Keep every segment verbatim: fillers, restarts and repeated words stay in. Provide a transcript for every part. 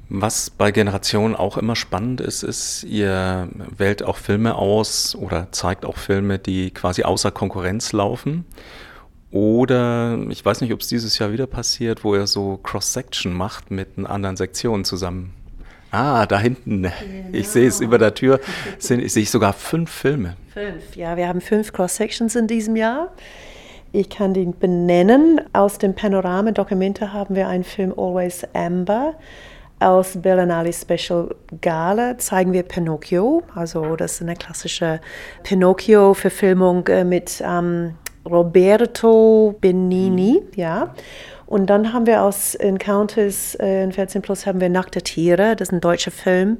Was bei Generation auch immer spannend ist, ist, ihr wählt auch Filme aus oder zeigt auch Filme, die quasi außer Konkurrenz laufen. Oder, ich weiß nicht, ob es dieses Jahr wieder passiert, wo ihr so Cross-Section macht mit einer anderen Sektion zusammen. Ah, da hinten, genau. Ich sehe es über der Tür, sind, sehe ich sogar fünf Filme. Fünf, ja, wir haben fünf Cross-Sections in diesem Jahr. Ich kann die benennen. Aus dem Panorama Dokumente haben wir einen Film Always Amber. Aus Berlinale Special Gala zeigen wir Pinocchio. Also das ist eine klassische Pinocchio-Verfilmung mit ähm, Roberto Benigni, ja. Und dann haben wir aus Encounters äh, in vierzehn plus haben wir Nackte Tiere. Das ist ein deutscher Film,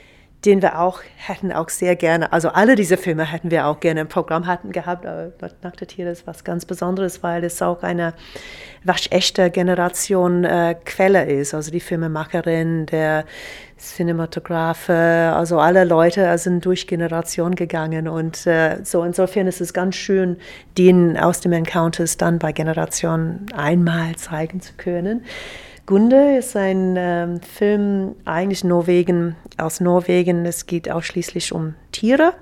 den wir auch hätten auch sehr gerne, also alle diese Filme hätten wir auch gerne im Programm hatten gehabt, aber Nackte Tiere ist was ganz Besonderes, weil es auch eine waschechte Generation äh, Quelle ist. Also die Filmemacherin, der Cinematografe, also alle Leute sind durch Generationen gegangen und äh, so insofern ist es ganz schön, den aus dem Encounters dann bei Generationen einmal zeigen zu können. Gunde ist ein ähm, Film, eigentlich Norwegen, aus Norwegen. Es geht ausschließlich um Tiere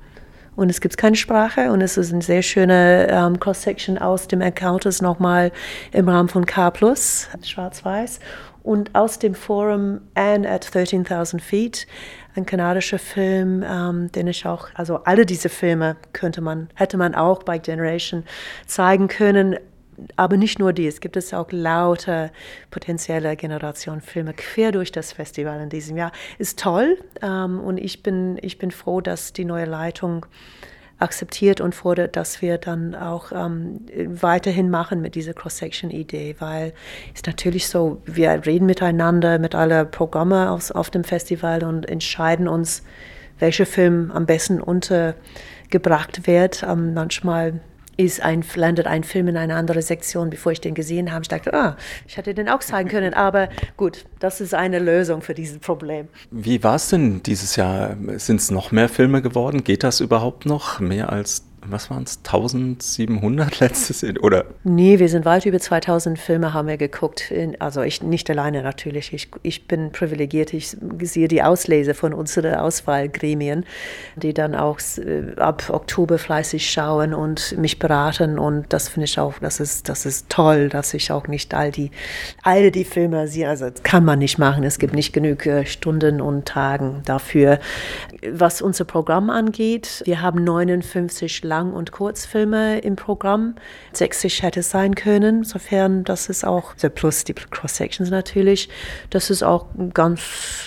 und es gibt keine Sprache und es ist eine sehr schöne ähm, Cross-Section aus dem Encounters nochmal im Rahmen von K plus, schwarz-weiß. Und aus dem Forum Anne at thirteen thousand Feet, ein kanadischer Film, ähm, den ich auch, also alle diese Filme könnte man, hätte man auch bei Generation zeigen können. Aber nicht nur dies, gibt es auch lauter potenzielle Generationenfilme quer durch das Festival in diesem Jahr. Ist toll ähm, und ich bin, ich bin froh, dass die neue Leitung akzeptiert und fordert, dass wir dann auch ähm, weiterhin machen mit dieser Cross-Section-Idee, weil es natürlich so, wir reden miteinander mit allen Programmen auf, auf dem Festival und entscheiden uns, welcher Film am besten untergebracht wird. Ähm, manchmal ist ein, landet ein Film in eine andere Sektion, bevor ich den gesehen habe. Ich dachte, ah, ich hätte den auch zeigen können. Aber gut, das ist eine Lösung für dieses Problem. Wie war es denn dieses Jahr? Sind es noch mehr Filme geworden? Geht das überhaupt noch? Mehr als, was waren es, eintausendsiebenhundert letztes Jahr? Oder? Nee, wir sind weit über zweitausend Filme haben wir geguckt. Also ich nicht alleine natürlich. Ich, ich bin privilegiert. Ich sehe die Auslese von unseren Auswahlgremien, die dann auch ab Oktober fleißig schauen und mich beraten. Und das finde ich auch, das ist, das ist toll, dass ich auch nicht all die, all die Filme sehe. Also das kann man nicht machen. Es gibt nicht genug Stunden und Tagen dafür. Was unser Programm angeht, wir haben neunundfünfzig Lang- und Kurzfilme im Programm. sechzig hätte es sein können, insofern, das ist auch, plus die Cross-Sections natürlich, das ist auch ganz,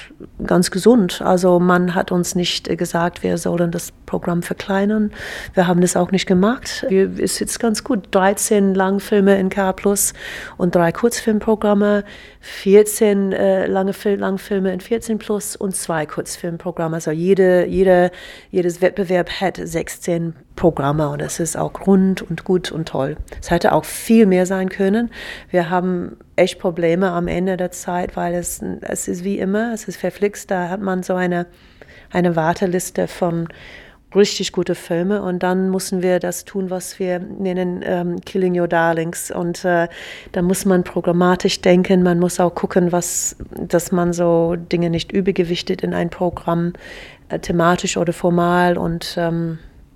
ganz gesund. Also man hat uns nicht gesagt, wir sollen das Programm verkleinern. Wir haben das auch nicht gemacht. Wir, es ist jetzt ganz gut. dreizehn Langfilme in K plus und drei Kurzfilmprogramme, vierzehn äh, lange Fil- Langfilme in vierzehn plus und zwei Kurzfilmprogramme. Also jede, jede, jedes Wettbewerb hat sechzehn Programme und es ist auch rund und gut und toll. Es hätte auch viel mehr sein können. Wir haben echt Probleme am Ende der Zeit, weil es, es ist wie immer, es ist verflixt, da hat man so eine, eine Warteliste von richtig gute Filme und dann müssen wir das tun, was wir nennen ähm, Killing Your Darlings und äh, da muss man programmatisch denken, man muss auch gucken, was, dass man so Dinge nicht übergewichtet in ein Programm, äh, thematisch oder formal und ähm,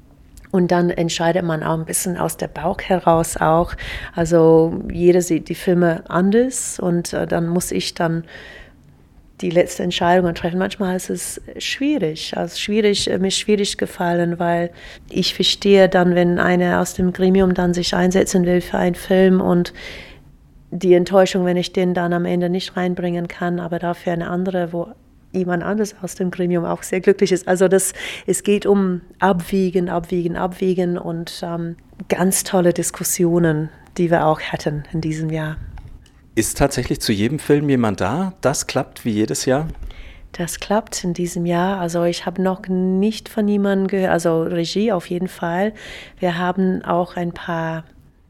Und dann entscheidet man auch ein bisschen aus der Bauch heraus auch. Also jeder sieht die Filme anders und äh, dann muss ich dann die letzte Entscheidung treffen. Manchmal ist es schwierig, also schwierig, mir schwierig gefallen, weil ich verstehe dann, wenn einer aus dem Gremium dann sich einsetzen will für einen Film und die Enttäuschung, wenn ich den dann am Ende nicht reinbringen kann, aber dafür eine andere, wo jemand anderes aus dem Gremium auch sehr glücklich ist. Also das, es geht um Abwiegen, Abwiegen, Abwiegen und ähm, ganz tolle Diskussionen, die wir auch hatten in diesem Jahr. Ist tatsächlich zu jedem Film jemand da? Das klappt wie jedes Jahr? Das klappt in diesem Jahr. Also ich habe noch nicht von jemandem gehört, also Regie auf jeden Fall. Wir haben auch ein paar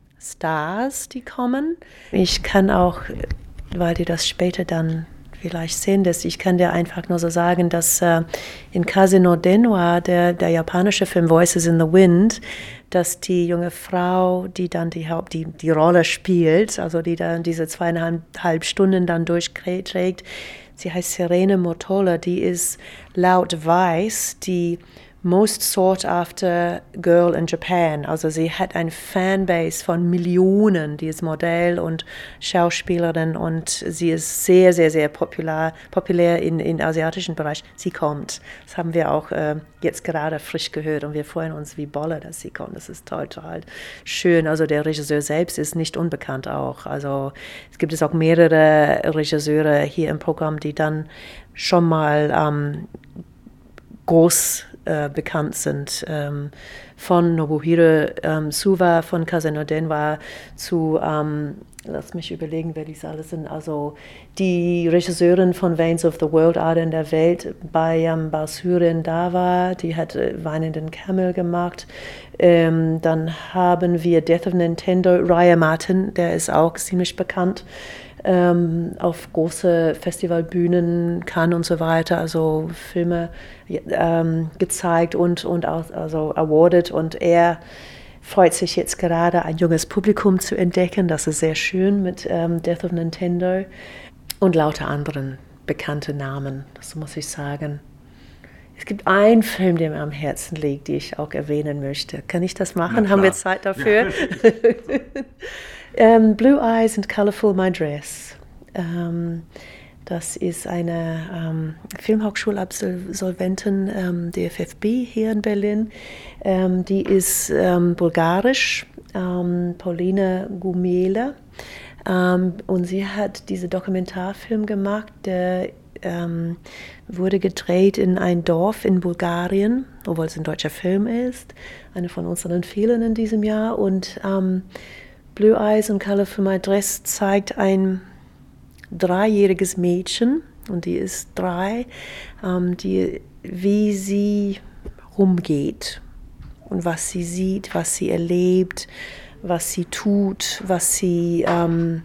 Stars, die kommen. Ich kann auch, weil die das später dann vielleicht sehen, dass ich kann dir einfach nur so sagen, dass äh, in Casino Denwa, der, der japanische Film Voices in the Wind, dass die junge Frau, die dann die, Haupt, die, die Rolle spielt, also die dann diese zweieinhalb Stunden dann durchträgt, sie heißt Serena Motola, die ist laut Vice die most sought after girl in Japan. Also sie hat ein Fanbase von Millionen, die ist Modell und Schauspielerin und sie ist sehr, sehr, sehr populär, populär in, in asiatischen Bereich. Sie kommt. Das haben wir auch äh, jetzt gerade frisch gehört und wir freuen uns wie Bolle, dass sie kommt. Das ist toll, toll schön. Also der Regisseur selbst ist nicht unbekannt auch. Also es gibt es auch mehrere Regisseure hier im Programm, die dann schon mal ähm, groß äh, bekannt sind. Ähm, von Nobuhiro ähm, Suwa, von Kazeno Denwa zu, ähm, lass mich überlegen, wer die alle sind, also die Regisseurin von Veins of the World, Ader in der Welt, bei ähm, Basuren Dawa, die hat äh, Weinenden Camel gemacht. Ähm, dann haben wir Death of Nintendo, Raya Martin, der ist auch ziemlich bekannt. Ähm, auf große Festivalbühnen, Cannes und so weiter, also Filme ähm, gezeigt und, und auch, also awarded. Und er freut sich jetzt gerade, ein junges Publikum zu entdecken. Das ist sehr schön mit ähm, Death of Nintendo und lauter anderen bekannte Namen, das muss ich sagen. Es gibt einen Film, der mir am Herzen liegt, den ich auch erwähnen möchte. Kann ich das machen? Haben wir Zeit dafür? Ja. um, Blue Eyes and Colorful My Dress. Um, das ist eine um, Filmhochschulabsolventin um, der F F B hier in Berlin. Um, die ist um, bulgarisch, um, Paulina Gumela. Um, und sie hat diesen Dokumentarfilm gemacht, der ähm, wurde gedreht in ein Dorf in Bulgarien, obwohl es ein deutscher Film ist, eine von unseren vielen in diesem Jahr. Und ähm, Blue Eyes and Colorful My Dress zeigt ein dreijähriges Mädchen, und die ist drei, ähm, die, wie sie rumgeht und was sie sieht, was sie erlebt, was sie tut, was sie ähm,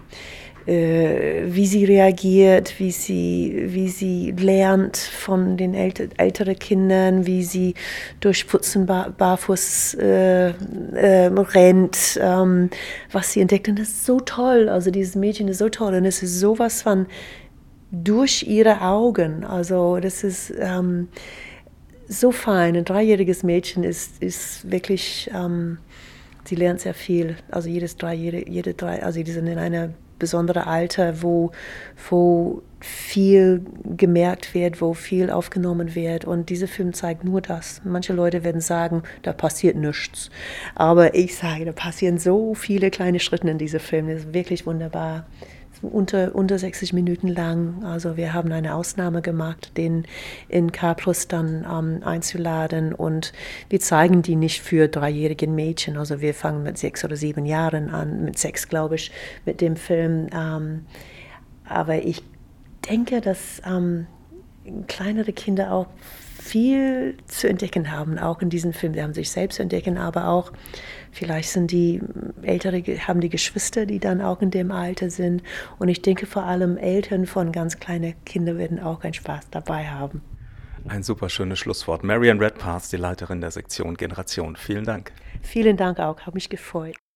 wie sie reagiert, wie sie, wie sie lernt von den älter, älteren Kindern, wie sie durch Putzen bar, barfuß äh, äh, rennt, ähm, was sie entdeckt. Und das ist so toll. Also dieses Mädchen ist so toll und es ist sowas von durch ihre Augen. Also das ist ähm, so fein. Ein dreijähriges Mädchen ist, ist wirklich, ähm, sie lernt sehr viel. Also jedes Dreijährige, jede drei, also die sind in einer besondere Alter, wo, wo viel gemerkt wird, wo viel aufgenommen wird. Und dieser Film zeigt nur das. Manche Leute werden sagen, da passiert nichts. Aber ich sage, da passieren so viele kleine Schritte in diesem Film. Das ist wirklich wunderbar. Unter, unter sechzig Minuten lang. Also wir haben eine Ausnahme gemacht, den in K Plus dann ähm, einzuladen, und wir zeigen die nicht für dreijährige Mädchen. Also wir fangen mit sechs oder sieben Jahren an, mit sechs glaube ich, mit dem Film. Ähm, aber ich denke, dass ähm, kleinere Kinder auch viel zu entdecken haben, auch in diesem Film. Sie haben sich selbst entdecken, aber auch vielleicht sind die Ältere, haben die Geschwister, die dann auch in dem Alter sind. Und ich denke, vor allem Eltern von ganz kleinen Kindern werden auch einen Spaß dabei haben. Ein super schönes Schlusswort. Marian Redpath, die Leiterin der Sektion Generation. Vielen Dank. Vielen Dank auch, habe mich gefreut.